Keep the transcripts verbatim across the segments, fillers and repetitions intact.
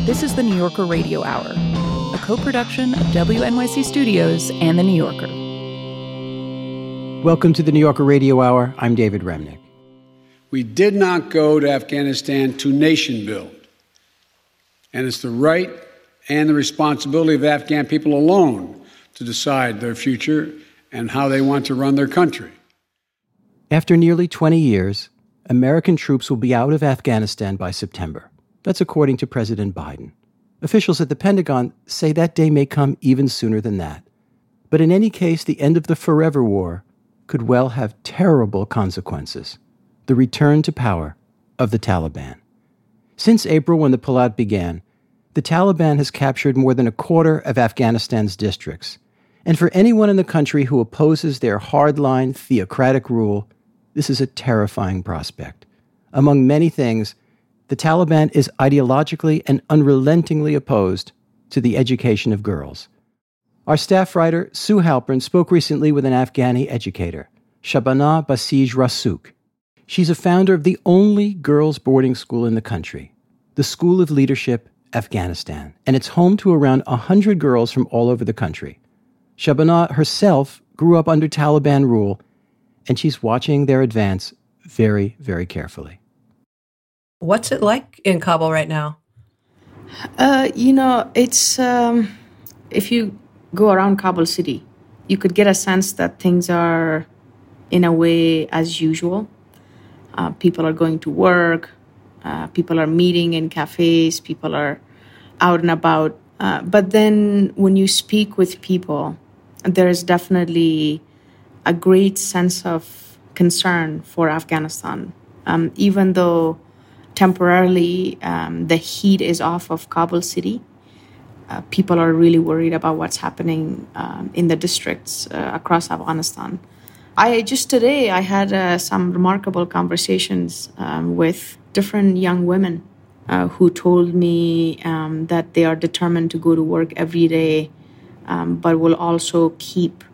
This is the New Yorker Radio Hour, a co-production of W N Y C Studios and The New Yorker. Welcome to the New Yorker Radio Hour. I'm David Remnick. We did not go to Afghanistan to nation build. And it's the right and the responsibility of Afghan people alone to decide their future and how they want to run their country. After nearly twenty years, American troops will be out of Afghanistan by September. That's according to President Biden. Officials at the Pentagon say that day may come even sooner than that. But in any case, the end of the forever war could well have terrible consequences. The return to power of the Taliban. Since April, when the pullout began, the Taliban has captured more than a quarter of Afghanistan's districts. And for anyone in the country who opposes their hardline theocratic rule, this is a terrifying prospect. Among many things, the Taliban is ideologically and unrelentingly opposed to the education of girls. Our staff writer, Sue Halpern, spoke recently with an Afghani educator, Shabana Basij Rasuk. She's a founder of the only girls' boarding school in the country, the School of Leadership, Afghanistan, and it's home to around one hundred girls from all over the country. Shabana herself grew up under Taliban rule, and she's watching their advance very, very carefully. What's it like in Kabul right now? Uh, you know, it's, um, if you go around Kabul city, you could get a sense that things are, in a way, as usual. Uh, people are going to work, uh, people are meeting in cafes, people are out and about. Uh, but then when you speak with people, there is definitely a great sense of concern for Afghanistan. Um, even though temporarily um, the heat is off of Kabul city, uh, people are really worried about what's happening um, in the districts uh, across Afghanistan. I just today, I had uh, some remarkable conversations um, with different young women uh, who told me um, that they are determined to go to work every day, um, but will also keep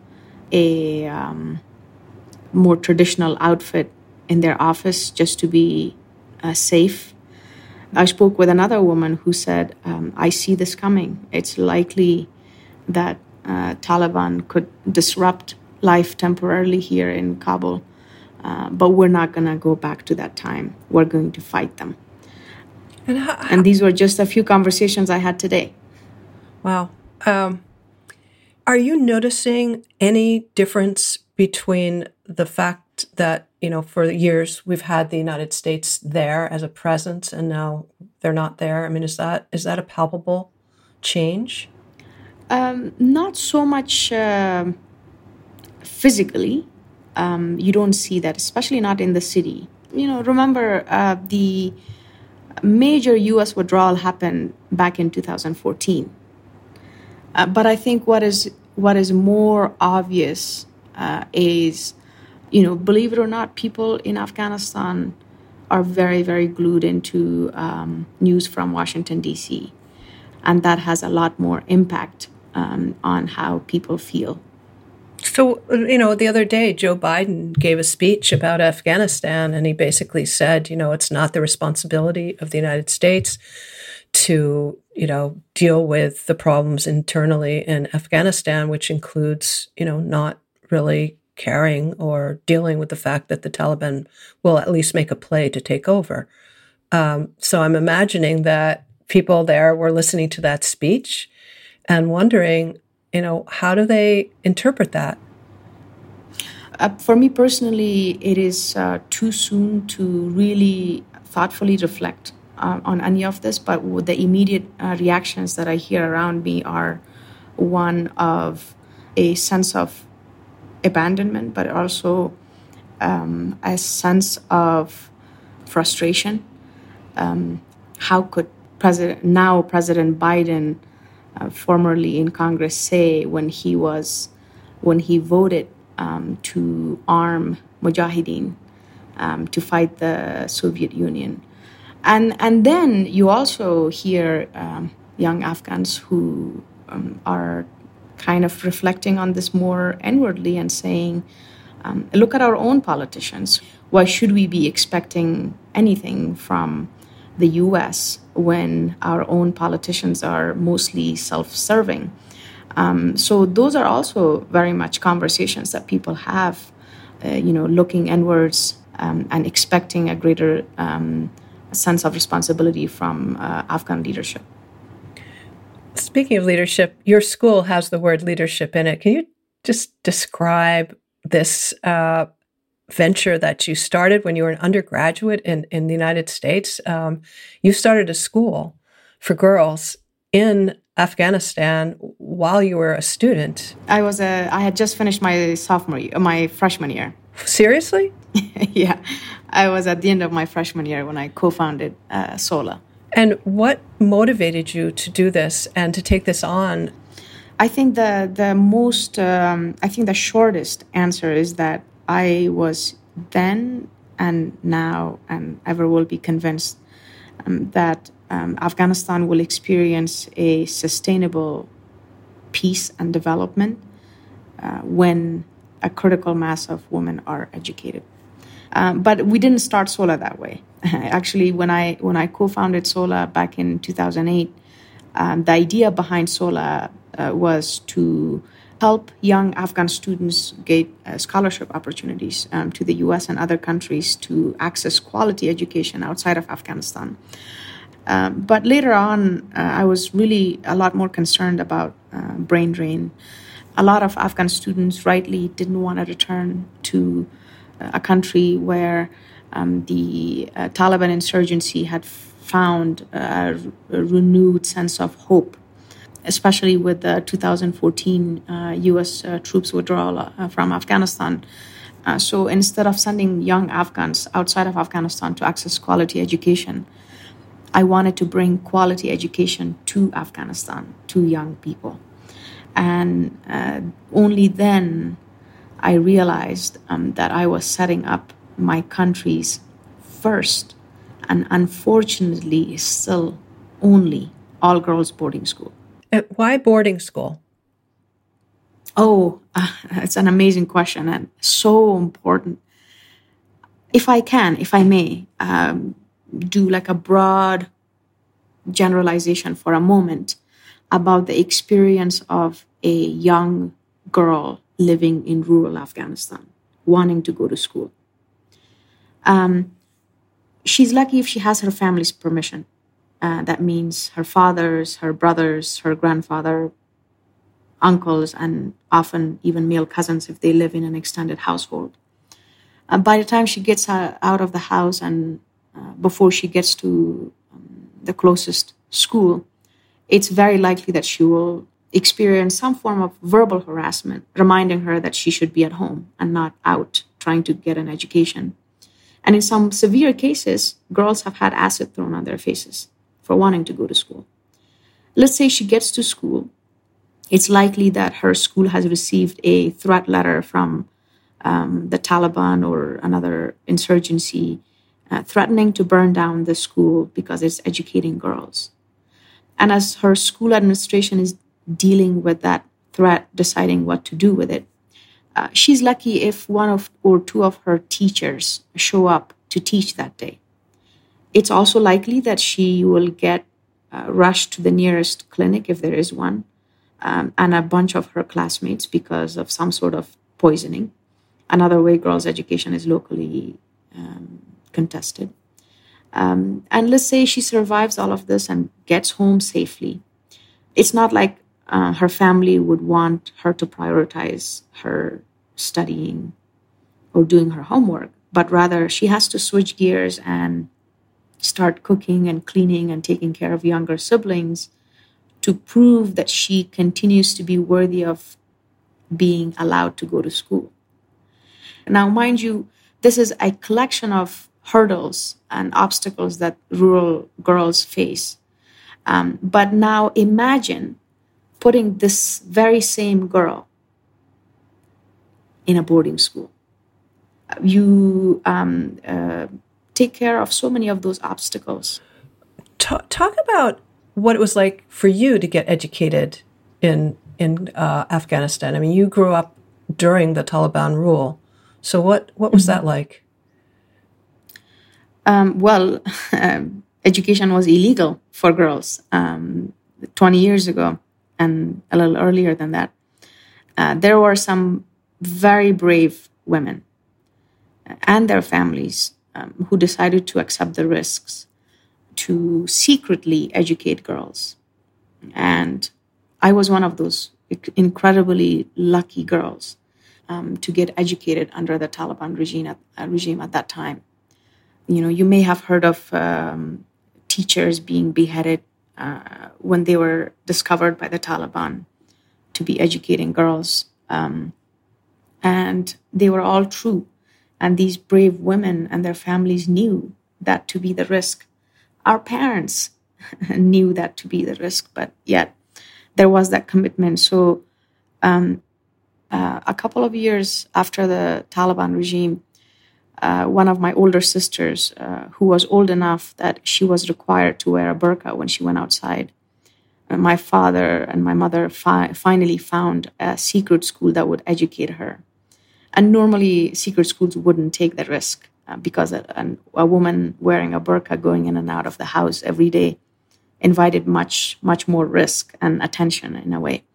a um, more traditional outfit in their office just to be uh, safe. I spoke with another woman who said, um, I see this coming. It's likely that uh, Taliban could disrupt life temporarily here in Kabul, uh, but we're not going to go back to that time. We're going to fight them. And, how, how, and these were just a few conversations I had today. Wow. Um, are you noticing any difference between the fact that, you know, for years we've had the United States there as a presence and now they're not there? I mean, is that is that a palpable change? Um, not so much uh, physically. Um, you don't see that, especially not in the city. You know, remember uh, the major U S withdrawal happened back in two thousand fourteen. Uh, but I think what is what is more obvious uh, is, you know, believe it or not, people in Afghanistan are very, very glued into um, news from Washington, D C. And that has a lot more impact um, on how people feel. So, you know, the other day, Joe Biden gave a speech about Afghanistan, and he basically said, you know, it's not the responsibility of the United States to, you know, deal with the problems internally in Afghanistan, which includes, you know, not really caring or dealing with the fact that the Taliban will at least make a play to take over. Um, so I'm imagining that people there were listening to that speech and wondering, you know, how do they interpret that? Uh, for me personally, it is uh, too soon to really thoughtfully reflect uh, on any of this, but the immediate uh, reactions that I hear around me are one of a sense of abandonment, but also um, a sense of frustration. Um, how could President now President Biden, uh, formerly in Congress, say when he was when he voted um, to arm Mujahideen um, to fight the Soviet Union, and and then you also hear um, young Afghans who um, are kind of reflecting on this more inwardly and saying, um, look at our own politicians. Why should we be expecting anything from the U S when our own politicians are mostly self-serving. Um, so those are also very much conversations that people have, uh, you know, looking inwards um, and expecting a greater um, sense of responsibility from uh, Afghan leadership. Speaking of leadership, your school has the word leadership in it. Can you just describe this uh, venture that you started when you were an undergraduate in, in the United States? Um, you started a school for girls in Afghanistan while you were a student. I was a. I had just finished my sophomore year, my freshman year. Seriously? Yeah, I was at the end of my freshman year when I co-founded uh, SOLA. And what motivated you to do this and to take this on? I think the the most, um, I think the shortest answer is that I was then and now and ever will be convinced um, that um, Afghanistan will experience a sustainable peace and development uh, when a critical mass of women are educated. Um, but we didn't start SOLA that way. Actually, when I when I co-founded SOLA back in two thousand eight, um, the idea behind SOLA uh, was to help young Afghan students get uh, scholarship opportunities um, to the U S and other countries to access quality education outside of Afghanistan. Um, but later on, uh, I was really a lot more concerned about uh, brain drain. A lot of Afghan students rightly didn't want to return to a country where um, the uh, Taliban insurgency had found a, a renewed sense of hope, especially with the two thousand fourteen uh, U S uh, troops withdrawal uh, from Afghanistan. Uh, so instead of sending young Afghans outside of Afghanistan to access quality education, I wanted to bring quality education to Afghanistan, to young people. And uh, only then I realized um, that I was setting up my country's first and unfortunately still only all-girls boarding school. Uh, why boarding school? Oh, uh, it's an amazing question and so important. If I can, if I may, um, do like a broad generalization for a moment about the experience of a young girl living in rural Afghanistan, wanting to go to school. Um, she's lucky if she has her family's permission. Uh, that means her father's, her brothers, her grandfather, uncles, and often even male cousins if they live in an extended household. Uh, by the time she gets uh, out of the house and uh, before she gets to um, the closest school, it's very likely that she will experience some form of verbal harassment, reminding her that she should be at home and not out trying to get an education. And in some severe cases, girls have had acid thrown on their faces for wanting to go to school. Let's say she gets to school. It's likely that her school has received a threat letter from um, the Taliban or another insurgency uh, threatening to burn down the school because it's educating girls. And as her school administration is dealing with that threat, deciding what to do with it, uh, she's lucky if one of or two of her teachers show up to teach that day. It's also likely that she will get uh, rushed to the nearest clinic, if there is one, um, and a bunch of her classmates because of some sort of poisoning. Another way girls' education is locally um, contested. Um, and let's say she survives all of this and gets home safely. It's not like uh, her family would want her to prioritize her studying or doing her homework, but rather she has to switch gears and start cooking and cleaning and taking care of younger siblings to prove that she continues to be worthy of being allowed to go to school. Now, mind you, this is a collection of hurdles and obstacles that rural girls face. Um, but now imagine putting this very same girl in a boarding school. You um, uh, take care of so many of those obstacles. Talk, talk about what it was like for you to get educated in in uh, Afghanistan. I mean, you grew up during the Taliban rule. So what, what was mm-hmm. that like? Um, well, um, education was illegal for girls um, twenty years ago and a little earlier than that, uh, there were some very brave women and their families um, who decided to accept the risks to secretly educate girls. And I was one of those incredibly lucky girls um, to get educated under the Taliban regime at, uh, regime at that time. You know, you may have heard of um, teachers being beheaded uh, when they were discovered by the Taliban to be educating girls. Um, and they were all true. And these brave women and their families knew that to be the risk. Our parents knew that to be the risk, but yet there was that commitment. So um, uh, a couple of years after the Taliban regime, uh, one of my older sisters, uh, who was old enough that she was required to wear a burqa when she went outside, uh, my father and my mother fi- finally found a secret school that would educate her. And normally secret schools wouldn't take the risk uh, because a, an, a woman wearing a burqa going in and out of the house every day invited much, much more risk and attention in a way.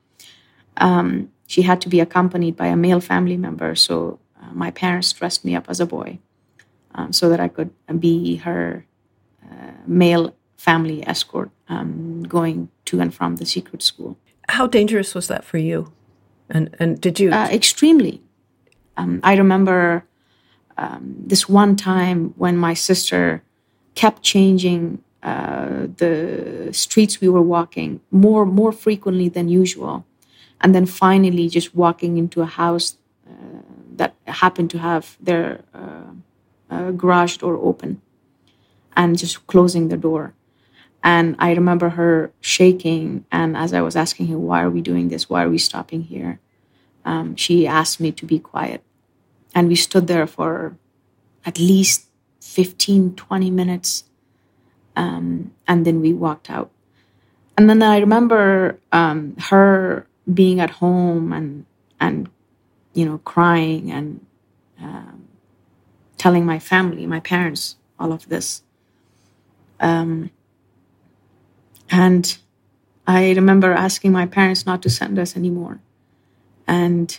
Um, she had to be accompanied by a male family member. So uh, my parents dressed me up as a boy um, so that I could be her uh, male family escort um, going to and from the secret school. How dangerous was that for you? And and did you? Uh, extremely. Um, I remember um, this one time when my sister kept changing uh, the streets we were walking more more frequently than usual, and then finally just walking into a house uh, that happened to have their uh, uh, garage door open, and just closing the door. And I remember her shaking, and as I was asking her, why are we doing this? Why are we stopping here? Um, she asked me to be quiet. And we stood there for at least fifteen, twenty minutes. Um, and then we walked out. And then I remember um, her being at home and, and you know, crying and um, telling my family, my parents, all of this. Um, and I remember asking my parents not to send us anymore. And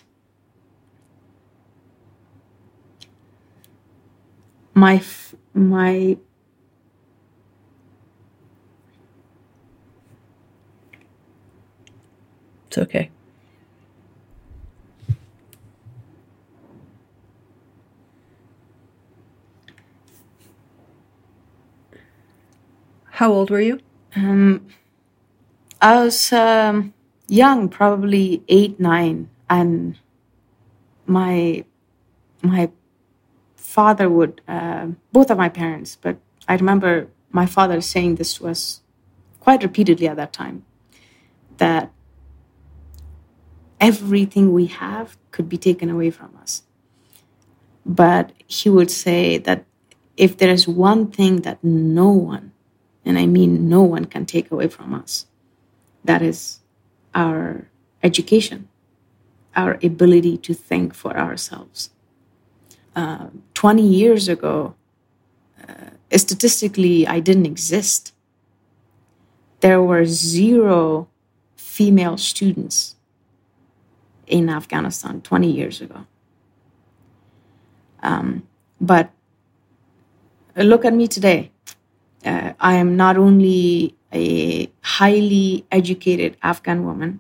my my It's okay. How old were you? Um, I was um, young, probably eight, nine, and my my father would, uh, both of my parents, but I remember my father saying this to us quite repeatedly at that time, that everything we have could be taken away from us. But he would say that if there is one thing that no one, and I mean no one, can take away from us, that is our education, our ability to think for ourselves. Uh, twenty years ago, uh, statistically, I didn't exist. There were zero female students in Afghanistan twenty years ago. Um, but look at me today. Uh, I am not only a highly educated Afghan woman,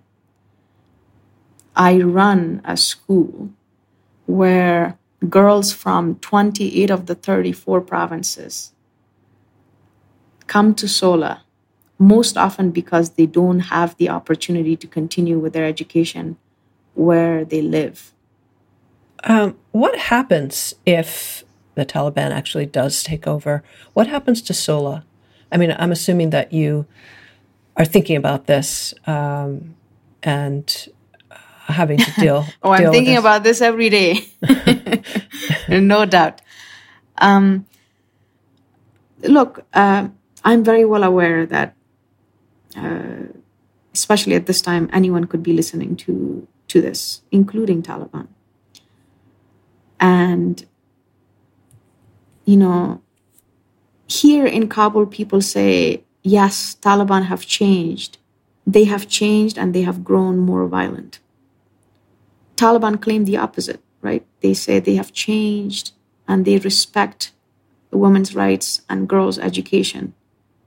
I run a school where girls from twenty-eight of the thirty-four provinces come to SOLA, most often because they don't have the opportunity to continue with their education where they live. Um, what happens if the Taliban actually does take over? What happens to SOLA? I mean, I'm assuming that you are thinking about this um, and having to deal. oh, I'm deal thinking with this. about this every day. No doubt. Um, look, uh, I'm very well aware that, uh, especially at this time, anyone could be listening to, to this, including Taliban. And, you know, here in Kabul, people say, yes, Taliban have changed. They have changed and they have grown more violent. Taliban claim the opposite, right? They say they have changed and they respect women's rights and girls' education.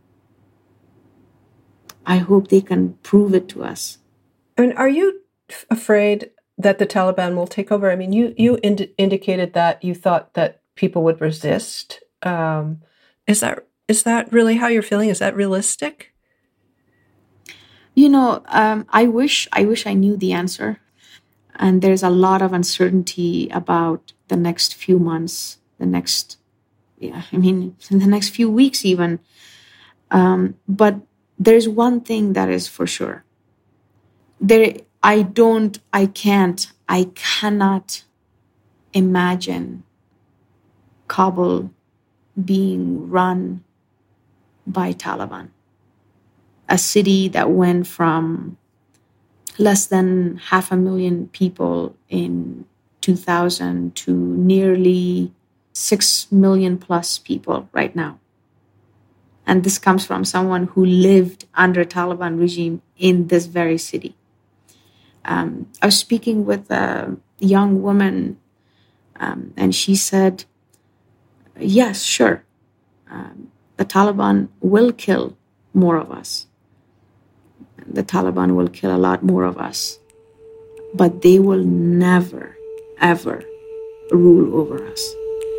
I hope they can prove it to us. I mean, are you f- afraid that the Taliban will take over? I mean, you you ind- indicated that you thought that people would resist. Um, is that is that really how you're feeling? Is that realistic? You know, um, I wish I wish I knew the answer. And there's a lot of uncertainty about the next few months, the next, yeah, I mean, in the next few weeks even. Um, but there's one thing that is for sure. There, I don't, I can't, I cannot imagine Kabul being run by Taliban. A city that went from less than half a million people in two thousand to nearly six million plus people right now. And this comes from someone who lived under Taliban regime in this very city. Um, I was speaking with a young woman, um, and she said, yes, sure, um, the Taliban will kill more of us. The Taliban will kill a lot more of us, but they will never, ever rule over us.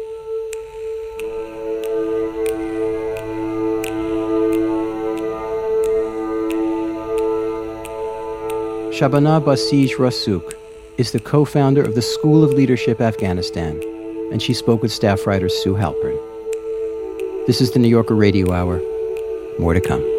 Shabana Basij Rassouk is the co-founder of the School of Leadership Afghanistan, and she spoke with staff writer Sue Halpern. This is the New Yorker Radio Hour. More to come.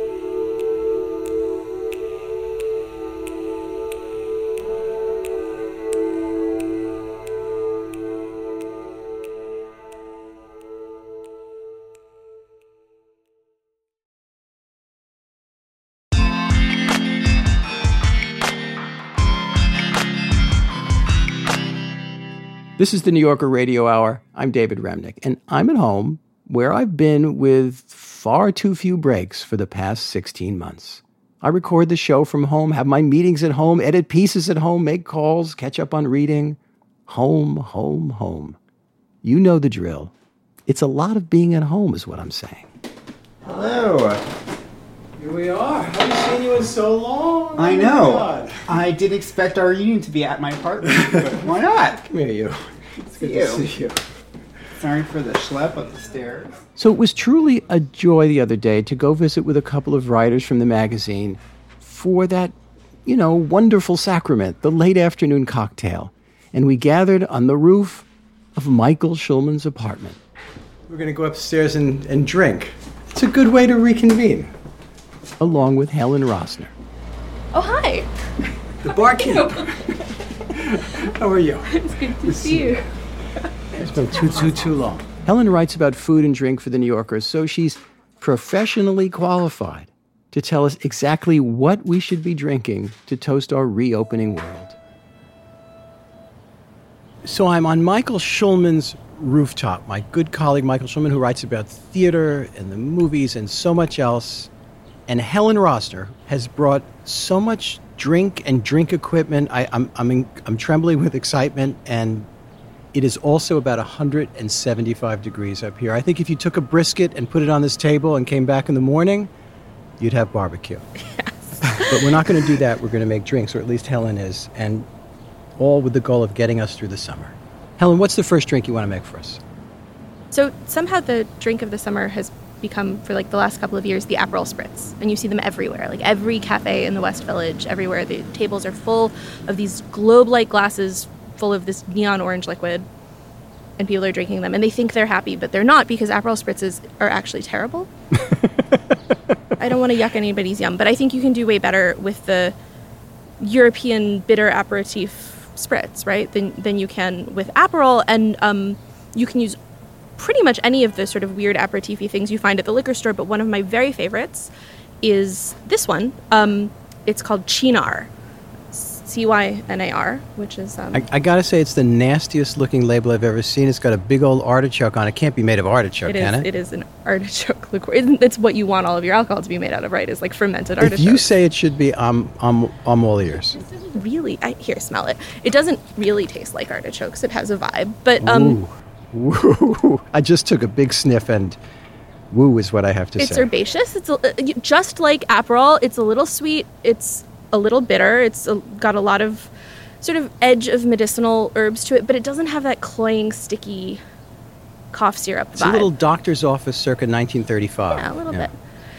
This is the New Yorker Radio Hour. I'm David Remnick, and I'm at home where I've been with far too few breaks for the past sixteen months. I record the show from home, have my meetings at home, edit pieces at home, make calls, catch up on reading. Home, home, home. You know the drill. It's a lot of being at home is what I'm saying. Hello. Here we are. I haven't seen you in so long. I know. I didn't expect our reunion to be at my apartment, but why not? Come here, you. It's good you. to see you. Sorry for the schlep up the stairs. So it was truly a joy the other day to go visit with a couple of writers from the magazine for that, you know, wonderful sacrament, the late afternoon cocktail. And we gathered on the roof of Michael Schulman's apartment. We're going to go upstairs and, and drink. It's a good way to reconvene. Along with Helen Rosner. Oh, hi. The barkeep. How are you? It's good to see you. It's been too, too, too long. Helen writes about food and drink for The New Yorker, so she's professionally qualified to tell us exactly what we should be drinking to toast our reopening world. So I'm on Michael Schulman's rooftop. My good colleague Michael Schulman, who writes about theater and the movies and so much else. And Helen Rosner has brought so much drink and drink equipment. I, I'm I'm in, I'm trembling with excitement, and it is also about one hundred seventy-five degrees up here. I think if you took a brisket and put it on this table and came back in the morning, you'd have barbecue. Yes. But we're not going to do that. We're going to make drinks, or at least Helen is, and all with the goal of getting us through the summer. Helen, what's the first drink you want to make for us? So somehow the drink of the summer has become, for like the last couple of years, the Aperol Spritz. And you see them everywhere. Like every cafe in the West Village, everywhere, the tables are full of these globe-like glasses full of this neon orange liquid. And people are drinking them. And they think they're happy, but they're not, because Aperol Spritzes are actually terrible. I don't want to yuck anybody's yum, but I think you can do way better with the European bitter aperitif spritz, right, than, than you can with Aperol. And um, you can use pretty much any of the sort of weird aperitif-y things you find at the liquor store, but one of my very favorites is this one. Um, it's called Cynar. C Y N A R, which is... Um, I, I gotta say, it's the nastiest looking label I've ever seen. It's got a big old artichoke on it. It can't be made of artichoke, it can is, it? It is an artichoke liqueur. It's, it's what you want all of your alcohol to be made out of, right? Is like fermented If artichoke. you say it should be, I'm, I'm, I'm all ears. Really, I, here, smell it. It doesn't really taste like artichokes. It has a vibe, but um, Ooh. Woo. I just took a big sniff and woo is what I have to it's say. herbaceous. It's a, just like Aperol. It's a little sweet. It's a little bitter. It's a, got a lot of sort of edge of medicinal herbs to it, but it doesn't have that cloying, sticky cough syrup vibe. It's a little doctor's office circa nineteen thirty-five. Yeah, a little yeah. bit.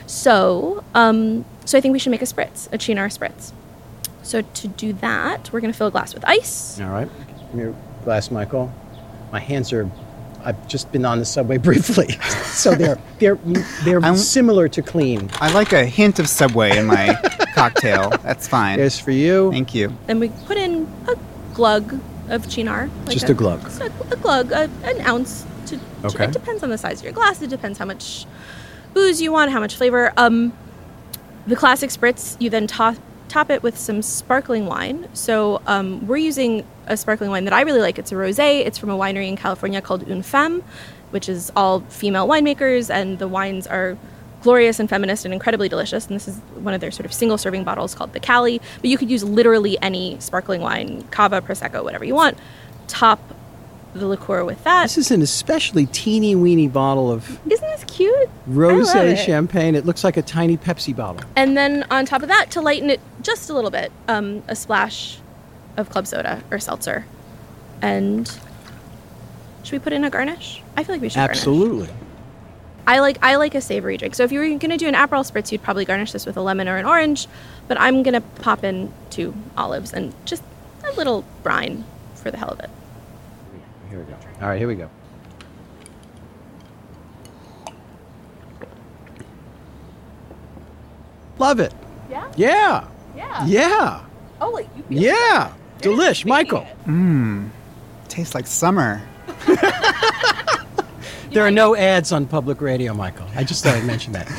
So, um, so I think we should make a spritz, a Cynar spritz. So to do that, we're going to fill a glass with ice. All right. Give me your glass, Michael. My hands are... I've just been on the subway briefly, so they're they're they're I'm, similar to clean. I like a hint of Subway in my cocktail. That's fine. Here's for you. Thank you. Then we put in a glug of Cynar. Like just a, a glug. Just a, a glug, a, an ounce. To, okay. It depends on the size of your glass. It depends how much booze you want, how much flavor. Um, the classic spritz, you then top top it with some sparkling wine. So um, we're using a sparkling wine that I really like. It's a rosé. It's from a winery in California called Une Femme, which is all female winemakers, and the wines are glorious and feminist and incredibly delicious. And this is one of their sort of single-serving bottles called the Cali. But you could use literally any sparkling wine, cava, prosecco, whatever you want. Top the liqueur with that. This is an especially teeny-weeny bottle of... Isn't this cute? Rosé champagne. It looks like a tiny Pepsi bottle. And then on top of that, to lighten it just a little bit, um, a splash of club soda or seltzer. And should we put in a garnish? I feel like we should Absolutely. garnish. I like I like a savory drink. So if you were going to do an Aperol spritz, you'd probably garnish this with a lemon or an orange. But I'm going to pop in two olives and just a little brine for the hell of it. Here we go. All right, here we go. Love it. Yeah? Yeah. Yeah. Yeah. Oh, like you Yeah. Delish, Michael. Mmm. Tastes like summer. There are no ads on public radio, Michael. I just thought I'd mention that.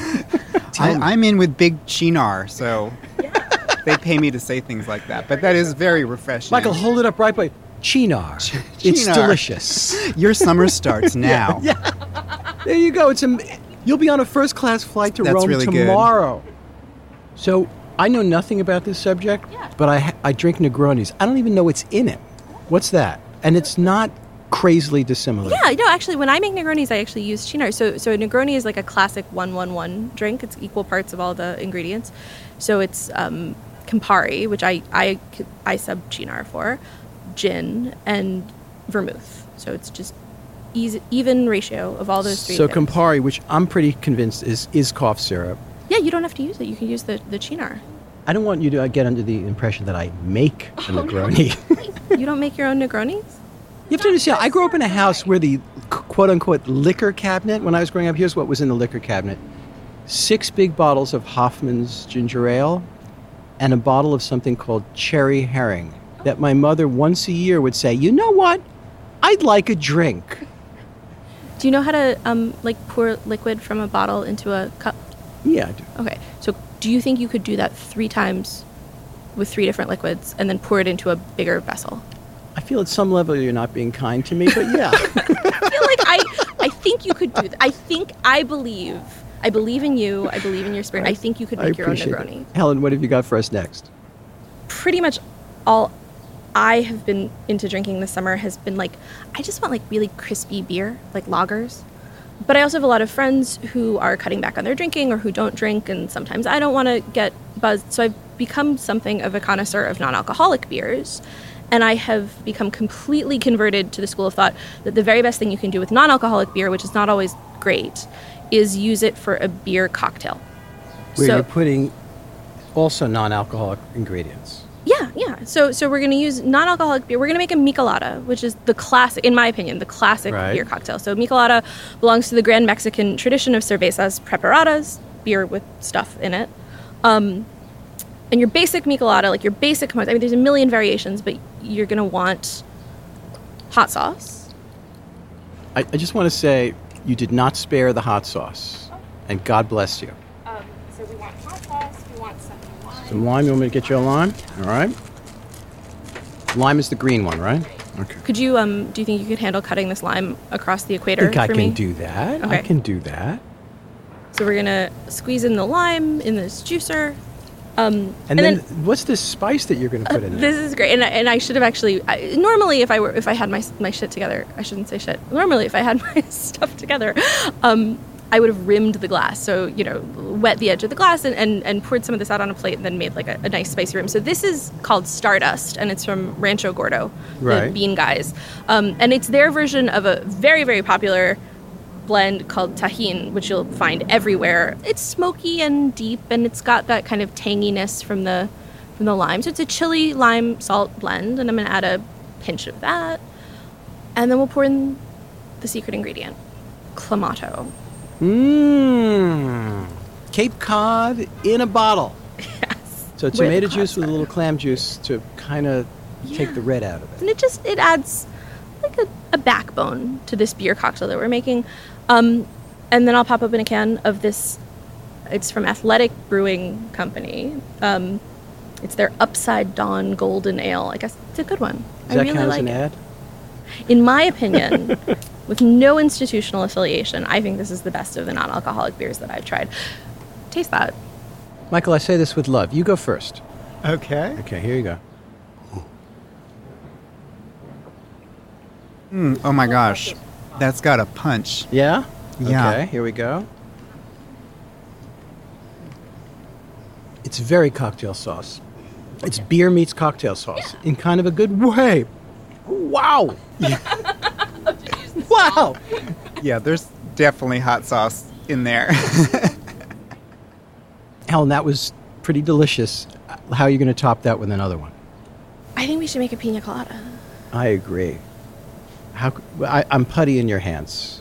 I, I'm in with Big Cynar, so yeah. They pay me to say things like that. But that is very refreshing. Michael, hold it up right by Cynar. Ch- it's Cynar. Delicious. Your summer starts now. Yeah, yeah. There you go. It's a, you'll be on a first-class flight to That's Rome really tomorrow. Good. So I know nothing about this subject, yeah. but I I drink Negronis. I don't even know what's in it. What's that? And it's not crazily dissimilar. Yeah, no, actually, when I make Negronis, I actually use Cynar. So, so a Negroni is like a classic one one one drink. It's equal parts of all the ingredients. So it's um, Campari, which I, I, I sub Cynar for, gin, and vermouth. So it's just easy, even ratio of all those three So things. Campari, which I'm pretty convinced is, is cough syrup. Yeah, you don't have to use it. You can use the, the Cynar. I don't want you to get under the impression that I make a Negroni. You don't make your own Negronis? You have to understand, I grew up in a house where the quote-unquote liquor cabinet, when I was growing up, here's what was in the liquor cabinet. Six big bottles of Hoffman's ginger ale and a bottle of something called cherry herring that my mother once a year would say, you know what? I'd like a drink. Do you know how to um, like pour liquid from a bottle into a cup? Yeah, I do. Okay, so do you think you could do that three times with three different liquids and then pour it into a bigger vessel? I feel at some level you're not being kind to me, but yeah. I feel like I, I think you could do that. I think, I believe, I believe in you. I believe in your spirit. I, I think you could make your own Negroni. It. Helen, what have you got for us next? Pretty much all I have been into drinking this summer has been like, I just want like really crispy beer, like lagers. But I also have a lot of friends who are cutting back on their drinking or who don't drink, and sometimes I don't want to get buzzed. So I've become something of a connoisseur of non-alcoholic beers. And I have become completely converted to the school of thought that the very best thing you can do with non-alcoholic beer, which is not always great, is use it for a beer cocktail. Where so, you're putting also non-alcoholic ingredients. Yeah, yeah. So so we're going to use non-alcoholic beer. We're going to make a michelada, which is the classic, in my opinion, the classic right. beer cocktail. So michelada belongs to the Grand Mexican tradition of cervezas preparadas, beer with stuff in it. Um, and your basic michelada, like your basic components, I mean, there's a million variations, but you're going to want hot sauce. I, I just want to say you did not spare the hot sauce, and God bless you. Um, so we want hot sauce, we want some lime. Some lime, you want me to get you a lime? All right. Lime is the green one, right? Okay. Could you, um, do you think you could handle cutting this lime across the equator I think I for can me? do that. Okay. I can do that. So we're gonna squeeze in the lime in this juicer. Um, and, and then, then what's this spice that you're going to put uh, in there? This is great, and I, and I should have actually. I, normally, if I were, if I had my my shit together, I shouldn't say shit. Normally, if I had my stuff together, um, I would have rimmed the glass. So you know, wet the edge of the glass and, and, and poured some of this out on a plate, and then made like a, a nice spicy rim. So this is called Stardust, and it's from Rancho Gordo, right. the bean guys, um, and it's their version of a very very popular blend called Tajín, which you'll find everywhere. It's smoky and deep, and it's got that kind of tanginess from the from the lime. So it's a chili lime salt blend, and I'm going to add a pinch of that, and then we'll pour in the secret ingredient, Clamato. Mmm, Cape Cod in a bottle. Yes. So tomato juice with a little clam juice to kind of yeah. take the red out of it. And it just it adds like a, a backbone to this beer cocktail that we're making. Um, and then I'll pop open a can of this. It's from Athletic Brewing Company. Um, it's their Upside Dawn Golden Ale. I guess it's a good one. Does I that really count like as an it. ad? In my opinion, with no institutional affiliation, I think this is the best of the non-alcoholic beers that I've tried. Taste that. Michael, I say this with love. You go first. Okay. Okay, here you go. Mm, oh my gosh. That's got a punch. Yeah? Yeah. Okay, here we go. It's very cocktail sauce. It's beer meets cocktail sauce in kind of a good way. Wow. Wow. Yeah, there's definitely hot sauce in there. Helen, that was pretty delicious. How are you going to top that with another one? I think we should make a pina colada. I agree. How I, I'm putty in your hands.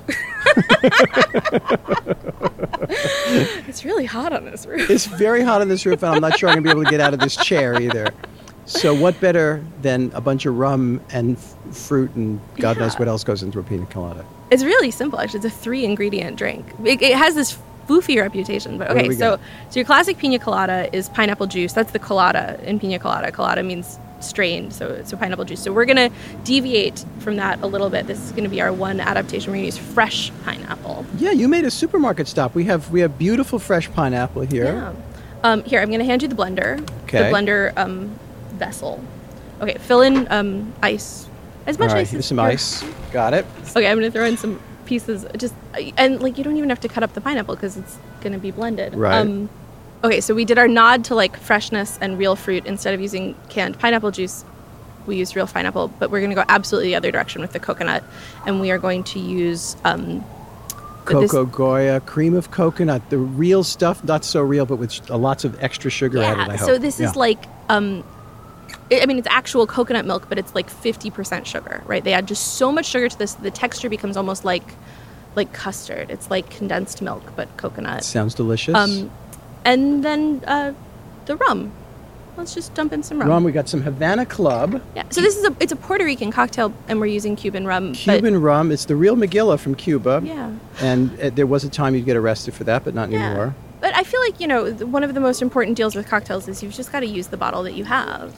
It's really hot on this roof. It's very hot on this roof, and I'm not sure I'm going to be able to get out of this chair either. So what better than a bunch of rum and f- fruit and God Yeah. knows what else goes into a pina colada? It's really simple, actually. It's a three-ingredient drink. It, it has this foofy reputation, but Where do okay. we So, go? so your classic pina colada is pineapple juice. That's the colada in pina colada. Colada means strained, so so pineapple juice. So we're gonna deviate from that a little bit. This is gonna be our one adaptation. We're gonna use fresh pineapple. Yeah, you made a supermarket stop. We have we have beautiful fresh pineapple here. Yeah. Um, here, I'm gonna hand you the blender. Okay. The blender um, vessel. Okay, fill in um, ice. As much All right, ice here's as some you're- ice. Got it. Okay, I'm gonna throw in some pieces. Just and like you don't even have to cut up the pineapple because it's gonna be blended. Right. Um, okay, so we did our nod to like freshness and real fruit. Instead of using canned pineapple juice, we used real pineapple. But we're gonna go absolutely the other direction with the coconut, and we are going to use um, this- Cocoa Goya, cream of coconut, the real stuff, not so real, but with uh, lots of extra sugar yeah. added, I hope. So this Yeah. is like. Um, I mean, it's actual coconut milk, but it's like fifty percent sugar, right? They add just so much sugar to this, the texture becomes almost like like custard. It's like condensed milk, but coconut. Sounds delicious. Um, and then uh, the rum. Let's just dump in some rum. Rum, we got some Havana Club. Yeah. So this is a it's a Puerto Rican cocktail, and we're using Cuban rum. Cuban rum. It's the real Megillah from Cuba. But, yeah. And uh, there was a time you'd get arrested for that, but not Yeah. anymore. But I feel like, you know, th- one of the most important deals with cocktails is you've just got to use the bottle that you have.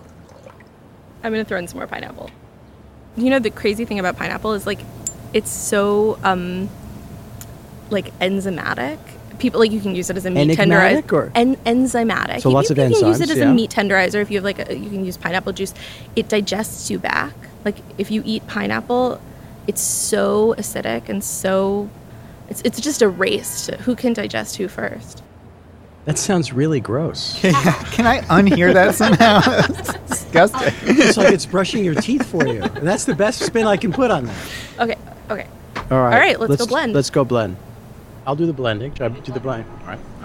I'm going to throw in some more pineapple. You know, the crazy thing about pineapple is, like, it's so, um, like, enzymatic. People, like, you can use it as a meat Enigmatic tenderizer. or- En- enzymatic. So you, lots you, of you can use enzymes, it as yeah. a meat tenderizer. If you have, like, a, you can use pineapple juice. It digests you back. Like, if you eat pineapple, it's so acidic and so... It's, it's just a race to who can digest who first. That sounds really gross. Can I unhear that somehow? It's disgusting. It's like it's brushing your teeth for you. And that's the best spin I can put on that. Okay, okay. All right. All right, let's go blend. Let's go blend. I'll do the blending. Should I do the blend? All right. All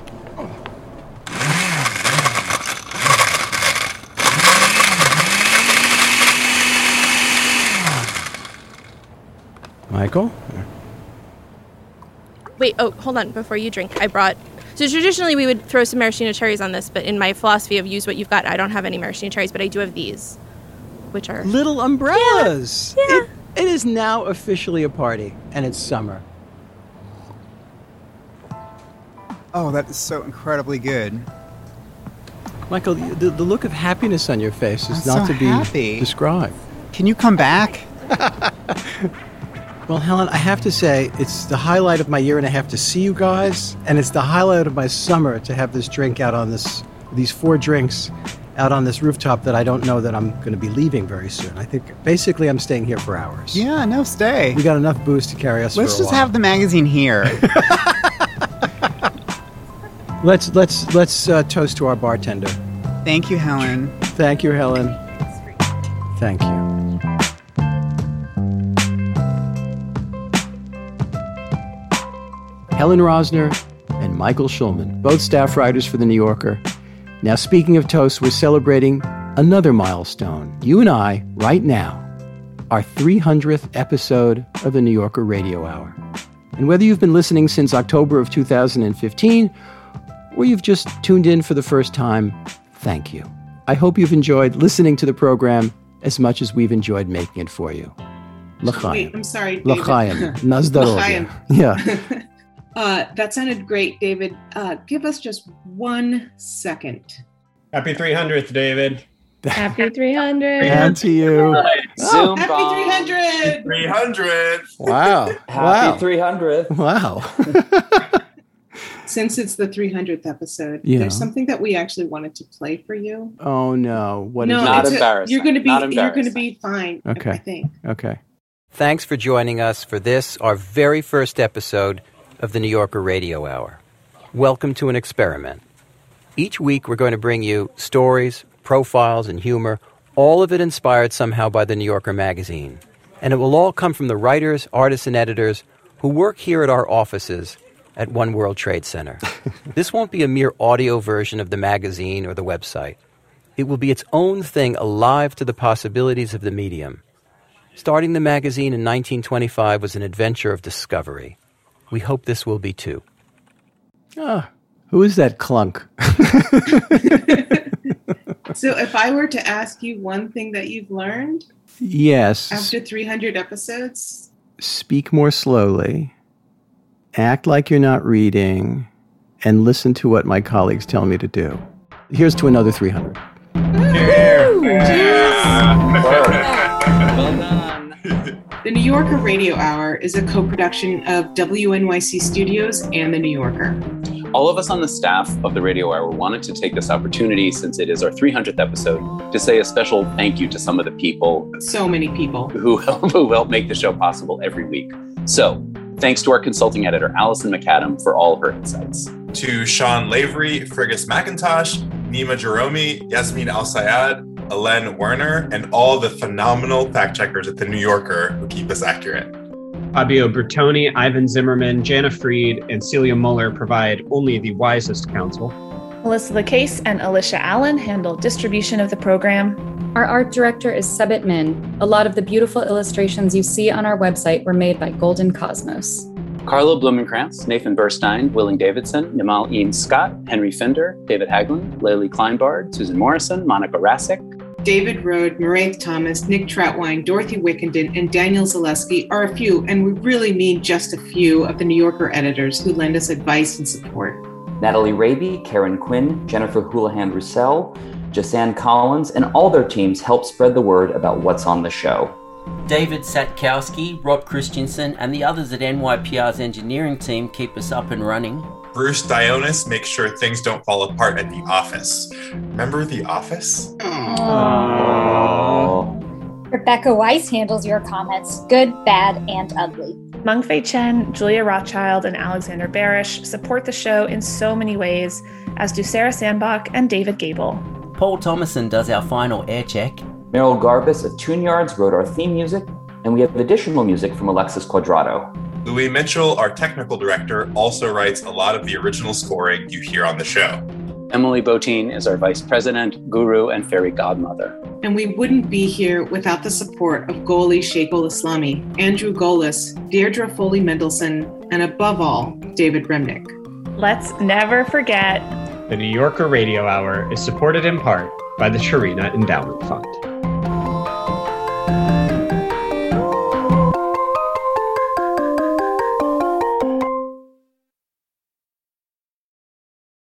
right. Michael? Wait, oh, hold on. Before you drink, I brought... So traditionally we would throw some maraschino cherries on this, but in my philosophy of use what you've got, I don't have any maraschino cherries, but I do have these, which are... Little umbrellas. Yeah. It, it is now officially a party, and it's summer. Oh, that is so incredibly good. Michael, the, the look of happiness on your face is I'm not so to be happy. described. Can you come back? Well, Helen, I have to say, it's the highlight of my year and a half to see you guys, and it's the highlight of my summer to have this drink out on this, these four drinks out on this rooftop that I don't know that I'm going to be leaving very soon. I think basically I'm staying here for hours. Yeah, no, stay. We got enough booze to carry us Let's for a just while. have the magazine here. Let's let's let's uh, toast to our bartender. Thank you, Helen. Thank you, Helen. Thank you. Helen Rosner and Michael Schulman, both staff writers for The New Yorker. Now, speaking of toast, we're celebrating another milestone. You and I, right now, our three hundredth episode of The New Yorker Radio Hour. And whether you've been listening since October of two thousand fifteen, or you've just tuned in for the first time, thank you. I hope you've enjoyed listening to the program as much as we've enjoyed making it for you. L'chaim. Wait, I'm sorry, David. L'chaim. Nazdarovia. Yeah. Uh, that sounded great, David. Uh, give us just one second. Happy three hundredth, David. Happy three hundred. And to you. Zoom Happy bomb. three hundred! three hundred. Wow. Happy Wow. three hundred. Wow. Since it's the three hundredth episode, Yeah. there's something that we actually wanted to play for you. Oh, no. What no, is Not it's a- embarrassing. you're going to be Not you're going to embarrassing. be fine. Okay. I think. Okay. Thanks for joining us for this, our very first episode of the New Yorker Radio Hour. Welcome to an experiment. Each week we're going to bring you stories, profiles, and humor, all of it inspired somehow by the New Yorker magazine. And it will all come from the writers, artists, and editors who work here at our offices at One World Trade Center. This won't be a mere audio version of the magazine or the website. It will be its own thing, alive to the possibilities of the medium. Starting the magazine in nineteen twenty-five was an adventure of discovery. We hope this will be too. Ah, who is that clunk? So, if I were to ask you one thing that you've learned Yes. after three hundred episodes, Speak more slowly. Act like you're not reading. And listen to what my colleagues tell me to do. Here's to another three hundred. Well done. the New Yorker Radio Hour is a co-production of W N Y C Studios and The New Yorker. All of us on the staff of the Radio Hour wanted to take this opportunity, since it is our three hundredth episode, to say a special thank you to some of the people So many people. who help, who help make the show possible every week. So, thanks to our consulting editor, Allison McAdam, for all of her insights. To Sean Lavery, Fergus McIntosh, Nima Jerome, Yasmin Al-Sayed, Alen Werner, and all the phenomenal fact checkers at The New Yorker who keep us accurate. Fabio Bertoni, Ivan Zimmerman, Jana Fried, and Celia Muller provide only the wisest counsel. Melissa LaCase and Alicia Allen handle distribution of the program. Our art director is Sebit Min. A lot of the beautiful illustrations you see on our website were made by Golden Cosmos. Carla Blumenkrantz, Nathan Burstein, Willing Davidson, Nimal Ian Scott, Henry Finder, David Haglund, Laylee Kleinbard, Susan Morrison, Monica Rasick, David Rode, Maireith Thomas, Nick Troutwine, Dorothy Wickenden, and Daniel Zaleski are a few, and we really mean just a few, of the New Yorker editors who lend us advice and support. Natalie Raby, Karen Quinn, Jennifer Houlihan-Roussel, Jasan Collins, and all their teams help spread the word about what's on the show. David Satkowski, Rob Christensen, and the others at N Y P R's engineering team keep us up and running. Bruce Dionis makes sure things don't fall apart at the office. Remember The Office? Aww. Rebecca Weiss handles your comments, good, bad, and ugly. Mengfei Chen, Julia Rothschild, and Alexander Barish support the show in so many ways, as do Sarah Sandbach and David Gable. Paul Thomason does our final air check. Meryl Garbus of Tune Yards wrote our theme music, and we have additional music from Alexis Quadrado. Louis Mitchell, our technical director, also writes a lot of the original scoring you hear on the show. Emily Botine is our vice president, guru, and fairy godmother. And we wouldn't be here without the support of Goli Sheikul Islami, Andrew Golis, Deirdre Foley Mendelson, and above all, David Remnick. Let's never forget The New Yorker Radio Hour is supported in part by the Sharina Endowment Fund.